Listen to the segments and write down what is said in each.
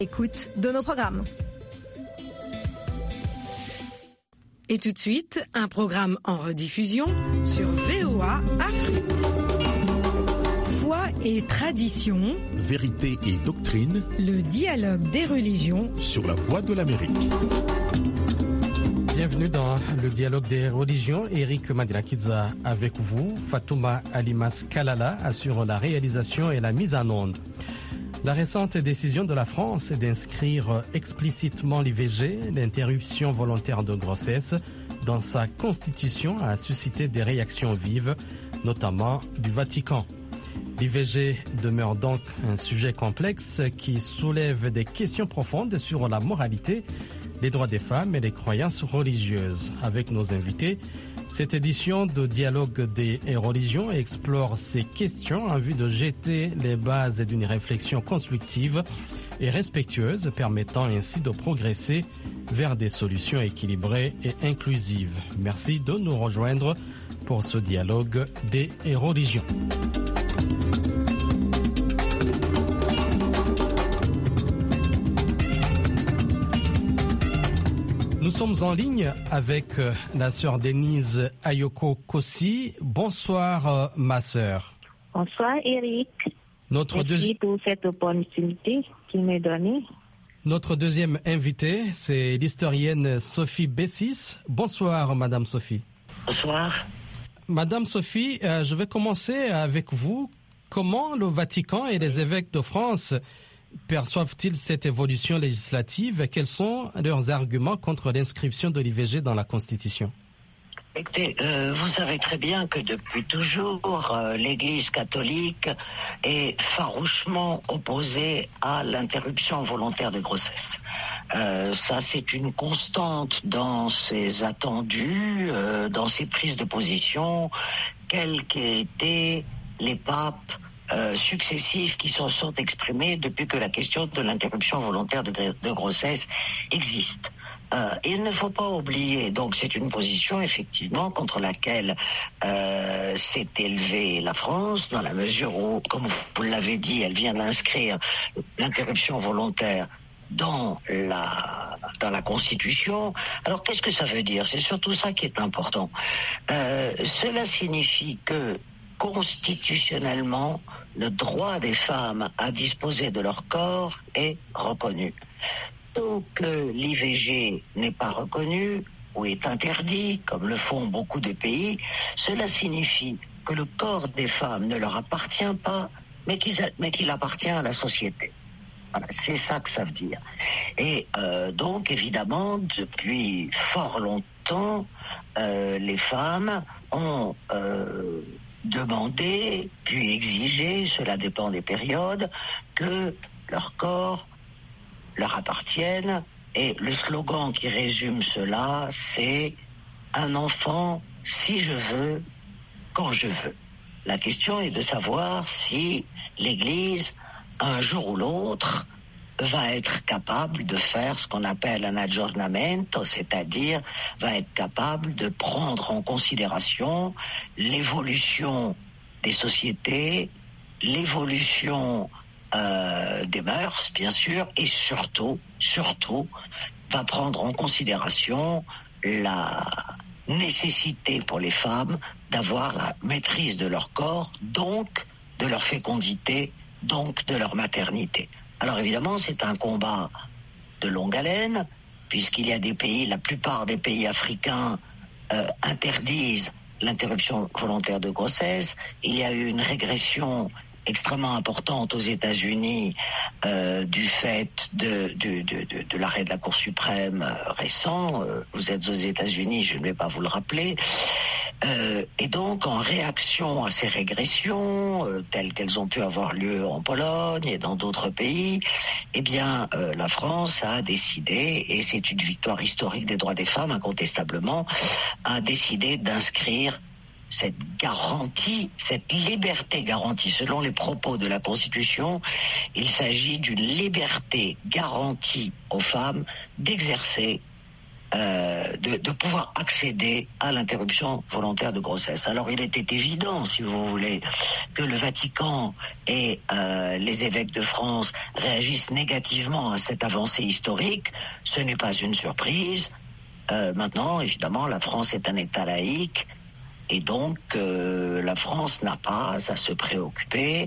Écoute de nos programmes. Et tout de suite, un programme en rediffusion sur VOA Afrique. Foi et tradition, vérité et doctrine, le dialogue des religions sur la Voix de l'Amérique. Bienvenue dans le dialogue des religions. Eric Madilakidza avec vous. Fatouma Alimas Kalala assure la réalisation et la mise en onde. La récente décision de la France d'inscrire explicitement l'IVG, l'interruption volontaire de grossesse, dans sa constitution a suscité des réactions vives, notamment du Vatican. L'IVG demeure donc un sujet complexe qui soulève des questions profondes sur la moralité, les droits des femmes et les croyances religieuses. Avec nos invités, cette édition de Dialogue des religions explore ces questions en vue de jeter les bases d'une réflexion constructive et respectueuse, permettant ainsi de progresser vers des solutions équilibrées et inclusives. Merci de nous rejoindre pour ce Dialogue des religions. Nous sommes en ligne avec la sœur Denise Ayoko Kossi. Bonsoir, ma sœur. Bonsoir, Eric. Merci pour cette opportunité qu'il m'est donnée. Notre deuxième invitée, c'est l'historienne Sophie Bessis. Bonsoir, Madame Sophie. Bonsoir. Madame Sophie, je vais commencer avec vous. Comment le Vatican et les évêques de France perçoivent-ils cette évolution législative? Quels sont leurs arguments contre l'inscription de l'IVG dans la Constitution? Écoutez, vous savez très bien que depuis toujours, l'Église catholique est farouchement opposée à l'interruption volontaire de grossesse. Ça, c'est une constante dans ses attendus, dans ses prises de position, quels qu'aient été les papes successifs qui se sont exprimés depuis que la question de l'interruption volontaire de grossesse existe. Il ne faut pas oublier, donc c'est une position effectivement contre laquelle s'est élevée la France, dans la mesure où, comme vous l'avez dit, elle vient d'inscrire l'interruption volontaire dans la Constitution. Alors qu'est-ce que ça veut dire? C'est surtout ça qui est important. Cela signifie que constitutionnellement, le droit des femmes à disposer de leur corps est reconnu. Tant que l'IVG n'est pas reconnu ou est interdit, comme le font beaucoup de pays, cela signifie que le corps des femmes ne leur appartient pas, mais qu'il appartient à la société. Voilà, c'est ça que ça veut dire. Et donc, évidemment, depuis fort longtemps, les femmes ont demander, puis exiger, cela dépend des périodes, que leur corps leur appartienne. Et le slogan qui résume cela, c'est « Un enfant, si je veux, quand je veux ». La question est de savoir si l'Église, un jour ou l'autre, va être capable de faire ce qu'on appelle un aggiornamento, c'est-à-dire va être capable de prendre en considération l'évolution des sociétés, l'évolution des mœurs, bien sûr, et surtout, va prendre en considération la nécessité pour les femmes d'avoir la maîtrise de leur corps, donc de leur fécondité, donc de leur maternité. Alors évidemment, c'est un combat de longue haleine, puisqu'il y a des pays, la plupart des pays africains interdisent l'interruption volontaire de grossesse. Il y a eu une régression extrêmement importante aux États-Unis du fait de l'arrêt de la Cour suprême récent. Vous êtes aux États-Unis, je ne vais pas vous le rappeler. Et donc, en réaction à ces régressions, telles qu'elles ont pu avoir lieu en Pologne et dans d'autres pays, eh bien, la France a décidé, et c'est une victoire historique des droits des femmes, incontestablement, a décidé d'inscrire cette garantie, cette liberté garantie, selon les propos de la Constitution, il s'agit d'une liberté garantie aux femmes d'exercer de pouvoir accéder à l'interruption volontaire de grossesse. Alors il était évident, si vous voulez, que le Vatican et les évêques de France réagissent négativement à cette avancée historique. Ce n'est pas une surprise. Maintenant, évidemment, la France est un État laïque et donc la France n'a pas à se préoccuper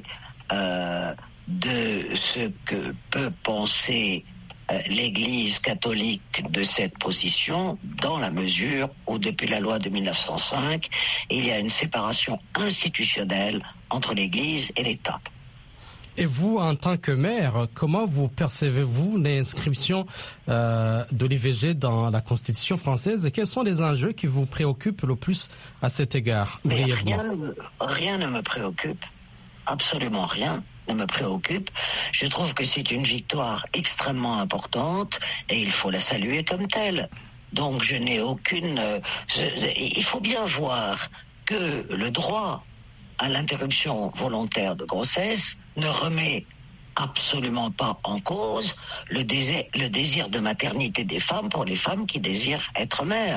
de ce que peut penser l'Église catholique de cette position, dans la mesure où, depuis la loi de 1905, il y a une séparation institutionnelle entre l'Église et l'État. Et vous, en tant que maire, comment vous percevez-vous l'inscription de l'IVG dans la Constitution française et quels sont les enjeux qui vous préoccupent le plus à cet égard? Mais rien ne me préoccupe, absolument rien ne me préoccupe. Je trouve que c'est une victoire extrêmement importante et il faut la saluer comme telle. Donc je n'ai aucune... il faut bien voir que le droit à l'interruption volontaire de grossesse ne remet absolument pas en cause le désir de maternité des femmes pour les femmes qui désirent être mères.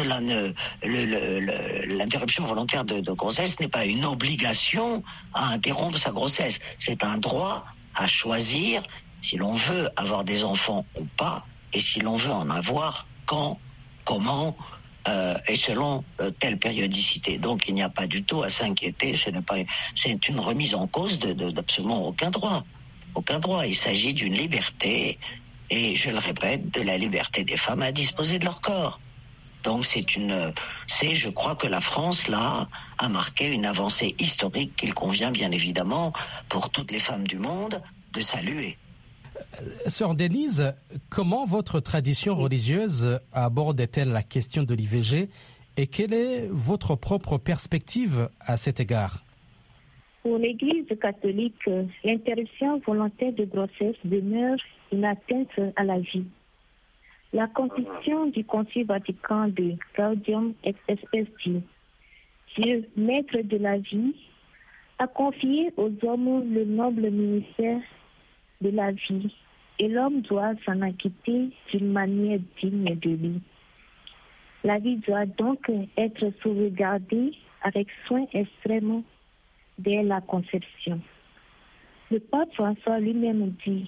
L'interruption volontaire de grossesse n'est pas une obligation à interrompre sa grossesse. C'est un droit à choisir si l'on veut avoir des enfants ou pas, et si l'on veut en avoir quand, comment, et selon telle périodicité. Donc il n'y a pas du tout à s'inquiéter. C'est une remise en cause d'absolument aucun droit. Aucun droit. Il s'agit d'une liberté, et je le répète, de la liberté des femmes à disposer de leur corps. Donc je crois que la France, là, a marqué une avancée historique qu'il convient bien évidemment pour toutes les femmes du monde de saluer. Sœur Denise, comment votre tradition religieuse aborde-t-elle la question de l'IVG et quelle est votre propre perspective à cet égard? Pour l'Église catholique, l'interruption volontaire de grossesse demeure une atteinte à la vie. La Constitution du Concile Vatican de Gaudium et Spes dit, Dieu, maître de la vie, a confié aux hommes le noble ministère de la vie et l'homme doit s'en acquitter d'une manière digne de lui. La vie doit donc être sauvegardée avec soin extrême dès la conception. Le pape François lui-même dit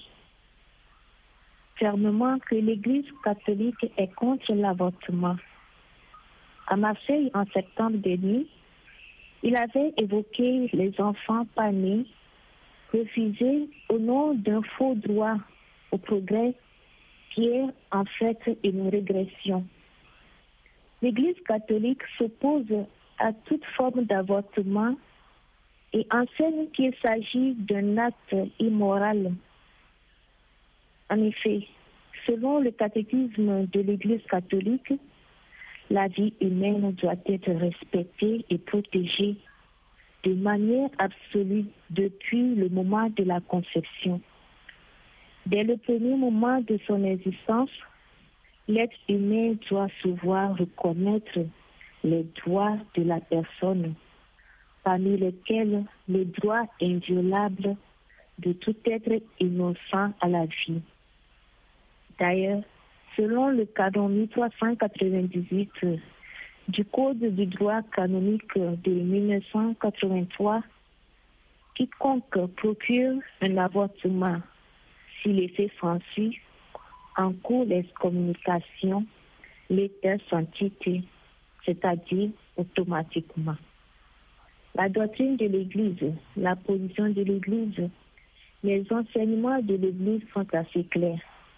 fermement que l'Église catholique est contre l'avortement. À Marseille, en septembre dernier, il avait évoqué les enfants pas nés refusés au nom d'un faux droit au progrès qui est en fait une régression. L'Église catholique s'oppose à toute forme d'avortement et enseigne qu'il s'agit d'un acte immoral. En effet, selon le catéchisme de l'Église catholique, la vie humaine doit être respectée et protégée de manière absolue depuis le moment de la conception. Dès le premier moment de son existence, l'être humain doit se voir reconnaître les droits de la personne, parmi lesquels le droit inviolable de tout être innocent à la vie. D'ailleurs, selon le canon 1398 du Code du droit canonique de 1983, quiconque procure un avortement, si l'effet s'ensuit, encourt l'excommunication, l'état sanctité, c'est-à-dire automatiquement. La doctrine de l'Église, la position de l'Église, les enseignements de l'Église sont assez clairs.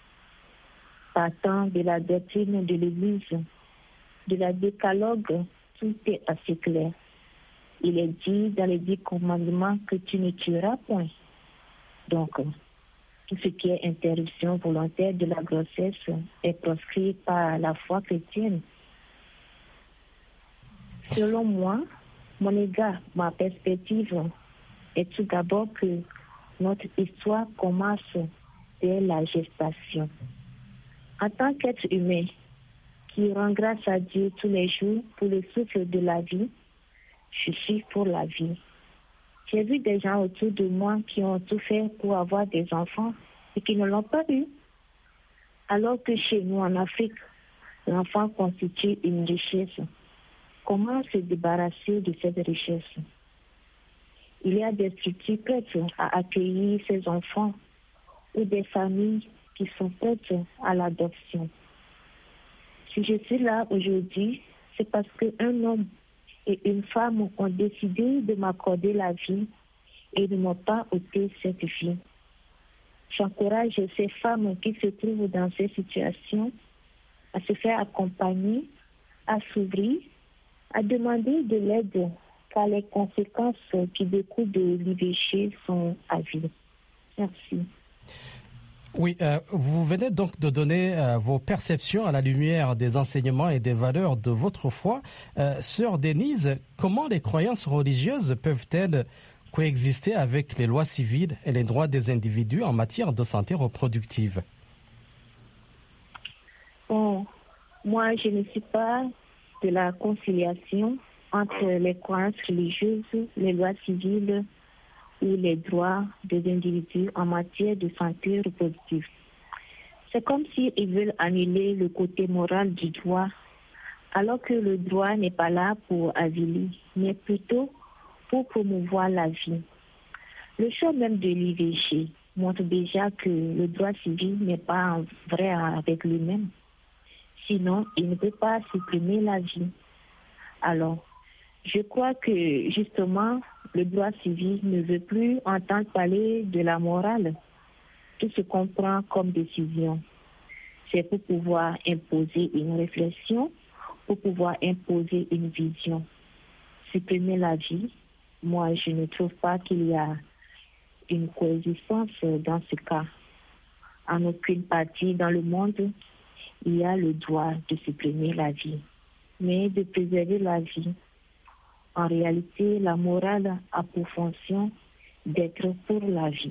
Partant de la doctrine de l'Église, de la décalogue, tout est assez clair. Il est dit dans les 10 commandements que tu ne tueras point. Donc, tout ce qui est interruption volontaire de la grossesse est proscrit par la foi chrétienne. Selon moi, mon égard, ma perspective est tout d'abord que notre histoire commence dès la gestation. En tant qu'être humain qui rend grâce à Dieu tous les jours pour le souffle de la vie, je suis pour la vie. J'ai vu des gens autour de moi qui ont tout fait pour avoir des enfants et qui ne l'ont pas eu. Alors que chez nous en Afrique, L'enfant constitue une richesse. Comment se débarrasser de cette richesse? Il y a des structures prêtes à accueillir ces enfants ou des familles qui sont prêtes à l'adoption. Si je suis là aujourd'hui, c'est parce qu'un homme et une femme ont décidé de m'accorder la vie et ne m'ont pas ôté cette vie. J'encourage ces femmes qui se trouvent dans ces situations à se faire accompagner, à s'ouvrir, à demander de l'aide, car les conséquences qui découlent de l'IVG sont à vie. Merci. Oui, vous venez donc de donner vos perceptions à la lumière des enseignements et des valeurs de votre foi. Sœur Denise, comment les croyances religieuses peuvent-elles coexister avec les lois civiles et les droits des individus en matière de santé reproductive? Bon, moi, je ne suis pas de la conciliation entre les croyances religieuses, les lois civiles ou les droits des individus en matière de santé reproductive. C'est comme s'ils veulent annuler le côté moral du droit, alors que le droit n'est pas là pour avilir, mais plutôt pour promouvoir la vie. Le choix même de l'IVG montre déjà que le droit civil n'est pas vrai avec lui-même. Sinon, il ne peut pas supprimer la vie. Alors, je crois que justement, le droit civil ne veut plus entendre parler de la morale. Tout se comprend comme décision. C'est pour pouvoir imposer une réflexion, pour pouvoir imposer une vision. Supprimer la vie, moi, je ne trouve pas qu'il y a une coexistence dans ce cas. En aucune partie dans le monde, il y a le droit de supprimer la vie, mais de préserver la vie. En réalité, la morale a pour fonction d'être pour la vie.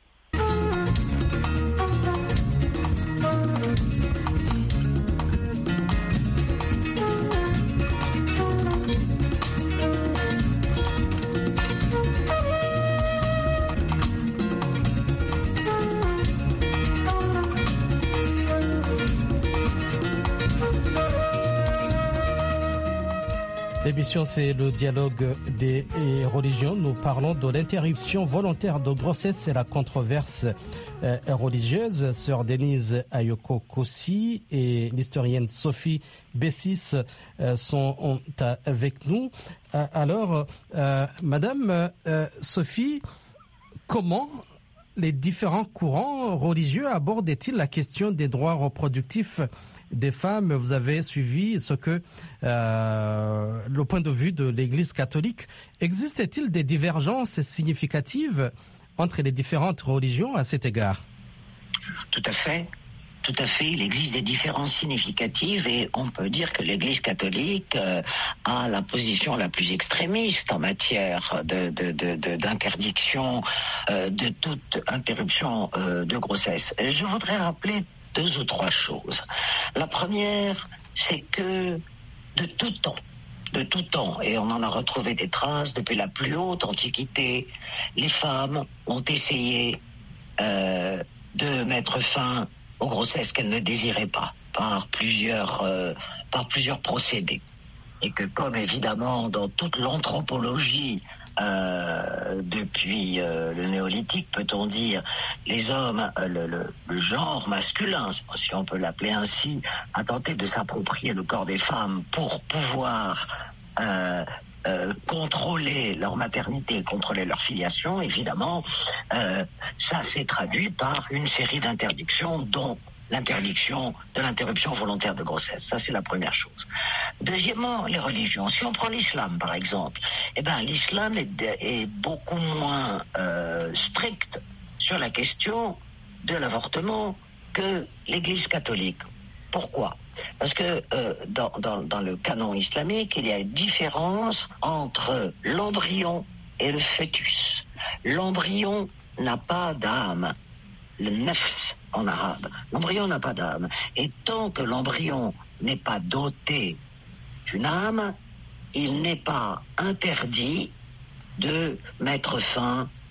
L'émission, c'est le dialogue des religions. Nous parlons de l'interruption volontaire de grossesse et la controverse religieuse. Sœur Denise Ayoko Kossi et l'historienne Sophie Bessis sont avec nous. Alors, Madame Sophie, comment les différents courants religieux abordent-ils la question des droits reproductifs des femmes? Vous avez suivi ce que le point de vue de l'Église catholique. Existe-t-il des divergences significatives entre les différentes religions à cet égard? Tout à fait. Tout à fait, il existe des différences significatives et on peut dire que l'Église catholique a la position la plus extrémiste en matière d'interdiction de toute interruption de grossesse. Je voudrais rappeler 2 ou 3 choses. La première, c'est que de tout temps, et on en a retrouvé des traces depuis la plus haute antiquité, les femmes ont essayé de mettre fin aux grossesses qu'elles ne désiraient pas par plusieurs procédés. Et que comme évidemment dans toute l'anthropologie depuis le néolithique, peut-on dire, les hommes, le genre masculin, si on peut l'appeler ainsi, a tenté de s'approprier le corps des femmes pour pouvoir contrôler leur maternité, contrôler leur filiation, évidemment, ça s'est traduit par une série d'interdictions, dont l'interdiction de l'interruption volontaire de grossesse. Ça, c'est la première chose. Deuxièmement, les religions. Si on prend l'islam, par exemple, l'islam est beaucoup moins strict sur la question de l'avortement que l'Église catholique. Pourquoi? Parce que dans le canon islamique, il y a une différence entre l'embryon et le fœtus. L'embryon n'a pas d'âme. Le nafs en arabe. L'embryon n'a pas d'âme. Et tant que l'embryon n'est pas doté d'une âme, il n'est pas interdit de mettre fin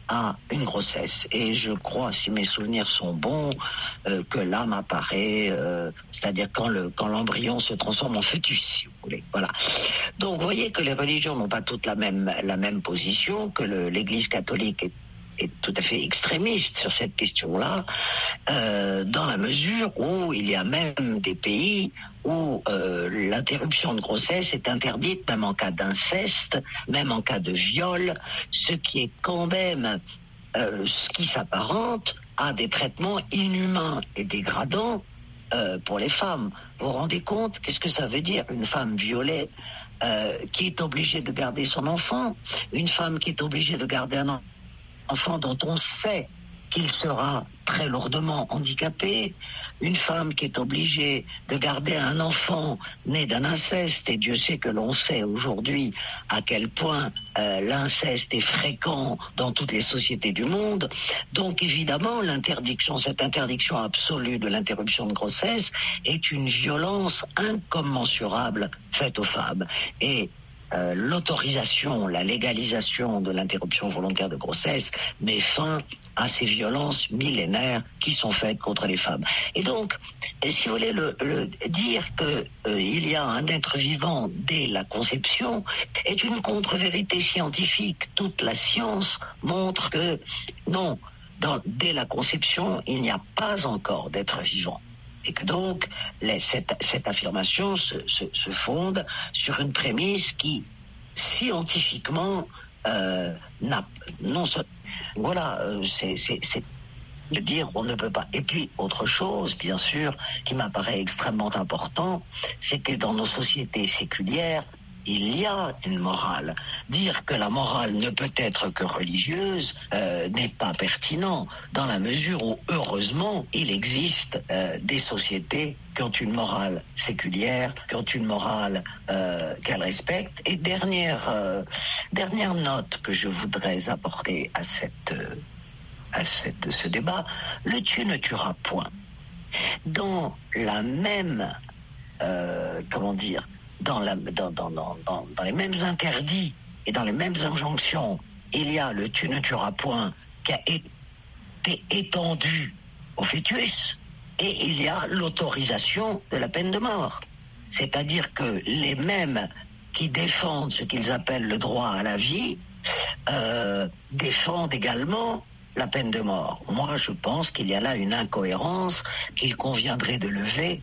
à une grossesse. Et je crois, si mes souvenirs sont bons, que l'âme apparaît, c'est-à-dire quand l'embryon se transforme en fœtus, si vous voulez. Voilà. Donc, vous voyez que les religions n'ont pas toutes la même position, que l'Église catholique est tout à fait extrémiste sur cette question-là, dans la mesure où il y a même des pays où l'interruption de grossesse est interdite, même en cas d'inceste, même en cas de viol, ce qui est quand même ce qui s'apparente à des traitements inhumains et dégradants pour les femmes. Vous vous rendez compte? Qu'est-ce que ça veut dire, une femme violée qui est obligée de garder son enfant, une femme qui est obligée de garder un enfant dont on sait qu'il sera très lourdement handicapé, une femme qui est obligée de garder un enfant né d'un inceste, et Dieu sait que l'on sait aujourd'hui à quel point l'inceste est fréquent dans toutes les sociétés du monde. Donc évidemment, cette interdiction absolue de l'interruption de grossesse est une violence incommensurable faite aux femmes. Et l'autorisation, la légalisation de l'interruption volontaire de grossesse met fin à ces violences millénaires qui sont faites contre les femmes. Et donc, si vous voulez, dire qu'il y a un être vivant dès la conception est une contre-vérité scientifique. Toute la science montre que non, dès la conception, il n'y a pas encore d'être vivant. Et que donc, cette affirmation se fonde sur une prémisse qui, scientifiquement, c'est de dire on ne peut pas. Et puis, autre chose, bien sûr, qui m'apparaît extrêmement important, c'est que dans nos sociétés séculières, il y a une morale. Dire que la morale ne peut être que religieuse n'est pas pertinent, dans la mesure où, heureusement, il existe des sociétés qui ont une morale séculière, qui ont une morale qu'elles respectent. Et dernière note que je voudrais apporter à ce débat, le tu ne tueras point. Dans la même, dans les mêmes interdits et dans les mêmes injonctions, il y a le tu ne tueras point qui a été étendu au fœtus, et il y a l'autorisation de la peine de mort. C'est-à-dire que les mêmes qui défendent ce qu'ils appellent le droit à la vie défendent également la peine de mort. Moi, je pense qu'il y a là une incohérence qu'il conviendrait de lever,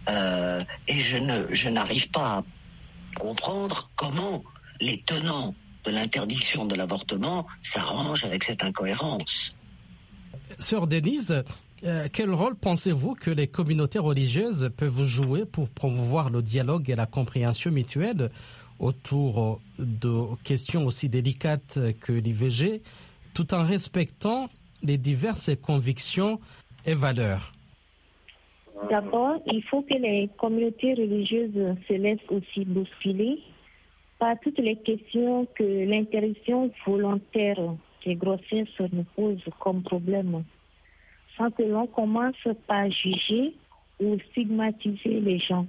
et je n'arrive pas à comprendre comment les tenants de l'interdiction de l'avortement s'arrangent avec cette incohérence. Sœur Denise, quel rôle pensez-vous que les communautés religieuses peuvent jouer pour promouvoir le dialogue et la compréhension mutuelle autour de questions aussi délicates que l'IVG, tout en respectant les diverses convictions et valeurs? D'abord, il faut que les communautés religieuses se laissent aussi bousculer par toutes les questions que l'interruption volontaire des grossesses nous pose comme problème, sans que l'on commence par juger ou stigmatiser les gens.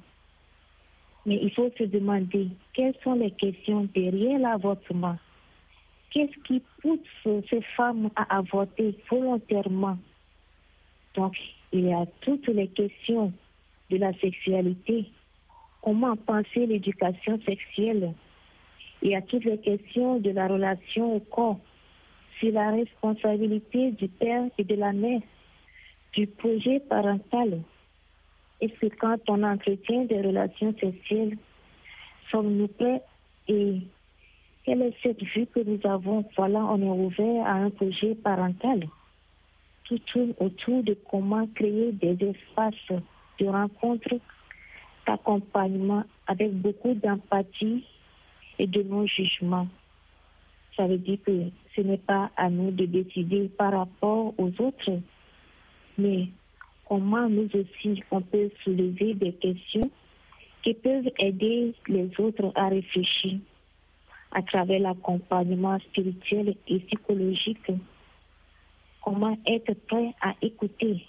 Mais il faut se demander quelles sont les questions derrière l'avortement. Qu'est-ce qui pousse ces femmes à avorter volontairement? Donc, il y a toutes les questions de la sexualité. Comment penser l'éducation sexuelle? Il y a toutes les questions de la relation au corps, sur la responsabilité du père et de la mère, du projet parental. Est-ce que quand on entretient des relations sexuelles, sommes-nous prêts? Et quelle est cette vue que nous avons? Voilà, on est ouvert à un projet parental. Tout tourne autour de comment créer des espaces de rencontre, d'accompagnement avec beaucoup d'empathie et de non-jugement. Ça veut dire que ce n'est pas à nous de décider par rapport aux autres, mais comment nous aussi on peut soulever des questions qui peuvent aider les autres à réfléchir à travers l'accompagnement spirituel et psychologique. Comment être prêt à écouter,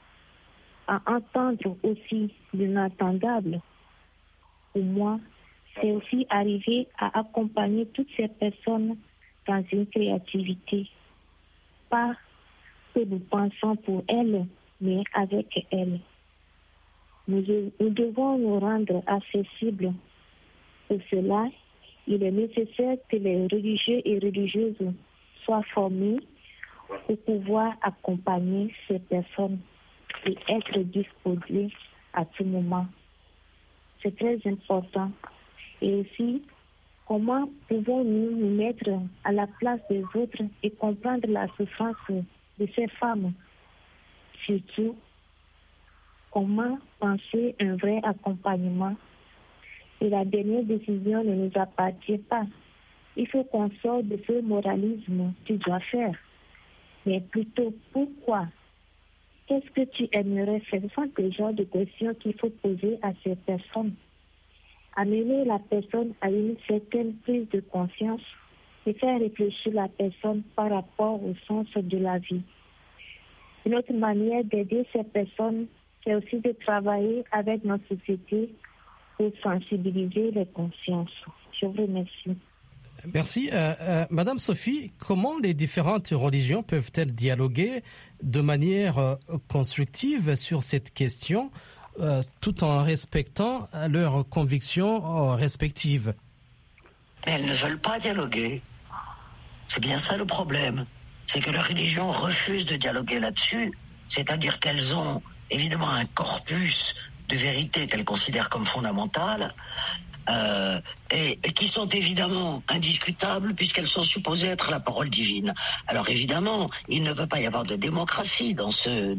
à entendre aussi l'inentendable. Pour moi, c'est aussi arriver à accompagner toutes ces personnes dans une créativité, pas que nous pensons pour elle, mais avec elle. Nous devons nous rendre accessibles. Pour cela, il est nécessaire que les religieux et religieuses soient formés pour pouvoir accompagner ces personnes et être disposés à tout moment. C'est très important. Et aussi, comment pouvons-nous nous mettre à la place des autres et comprendre la souffrance de ces femmes? Surtout, comment penser un vrai accompagnement? Et la dernière décision ne nous appartient pas. Il faut qu'on sorte de ce moralisme, tu dois faire. Mais plutôt, pourquoi? Qu'est-ce que tu aimerais faire? Ce sont des genres de questions qu'il faut poser à ces personnes. Amener la personne à une certaine prise de conscience et faire réfléchir la personne par rapport au sens de la vie. Une autre manière d'aider ces personnes, c'est aussi de travailler avec notre société pour sensibiliser les consciences. Je vous remercie. Merci. Madame Sophie, comment les différentes religions peuvent-elles dialoguer de manière constructive sur cette question tout en respectant leurs convictions respectives? Elles ne veulent pas dialoguer. C'est bien ça le problème. C'est que les religions refusent de dialoguer là-dessus. C'est-à-dire qu'elles ont évidemment un corpus de vérité qu'elles considèrent comme fondamental, et qui sont évidemment indiscutables puisqu'elles sont supposées être la parole divine. Alors évidemment, il ne peut pas y avoir de démocratie dans ce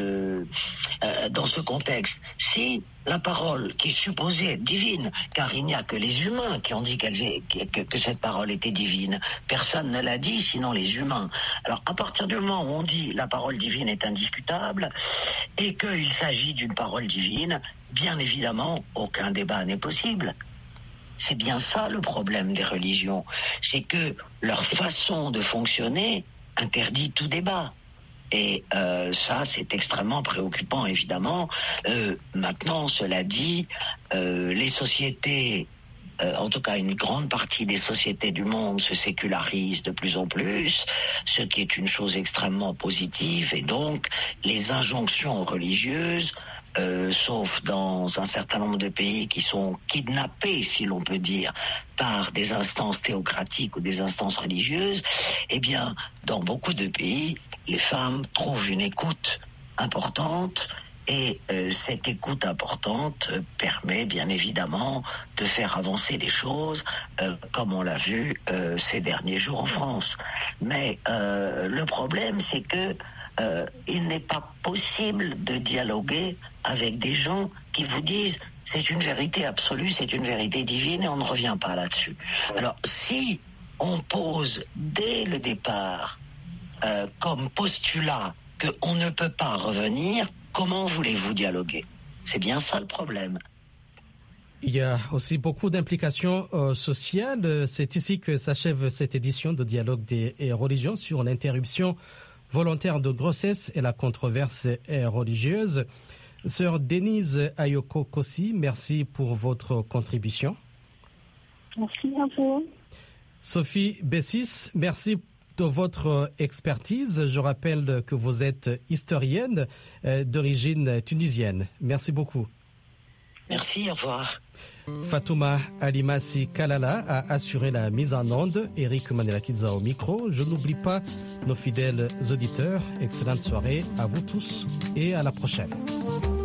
contexte. Si la parole qui est supposée être divine, car il n'y a que les humains qui ont dit que cette parole était divine. Personne ne l'a dit, sinon les humains. Alors à partir du moment où on dit la parole divine est indiscutable et qu'il s'agit d'une parole divine, bien évidemment, aucun débat n'est possible. C'est bien ça le problème des religions. C'est que leur façon de fonctionner interdit tout débat. Et ça, c'est extrêmement préoccupant, évidemment. Maintenant, cela dit, les sociétés, en tout cas une grande partie des sociétés du monde, se sécularisent de plus en plus, ce qui est une chose extrêmement positive. Et donc, les injonctions religieuses, sauf dans un certain nombre de pays qui sont kidnappés, si l'on peut dire, par des instances théocratiques ou des instances religieuses, eh bien, dans beaucoup de pays, les femmes trouvent une écoute importante et cette écoute importante permet bien évidemment de faire avancer les choses comme on l'a vu ces derniers jours en France. Mais le problème, c'est que il n'est pas possible de dialoguer avec des gens qui vous disent c'est une vérité absolue, c'est une vérité divine et on ne revient pas là-dessus. Alors si on pose dès le départ comme postulat qu'on ne peut pas revenir, comment voulez-vous dialoguer? C'est bien ça le problème. Il y a aussi beaucoup d'implications sociales. C'est ici que s'achève cette édition de Dialogue des religions sur l'interruption volontaire de grossesse et la controverse religieuse. Sœur Denise Ayoko Kossi, merci pour votre contribution. Merci à vous. Sophie Bessis, merci de votre expertise. Je rappelle que vous êtes historienne d'origine tunisienne. Merci beaucoup. Merci, au revoir. Fatouma Alimasi Kalala a assuré la mise en onde. Eric Manelakiza au micro. Je n'oublie pas nos fidèles auditeurs. Excellente soirée à vous tous et à la prochaine.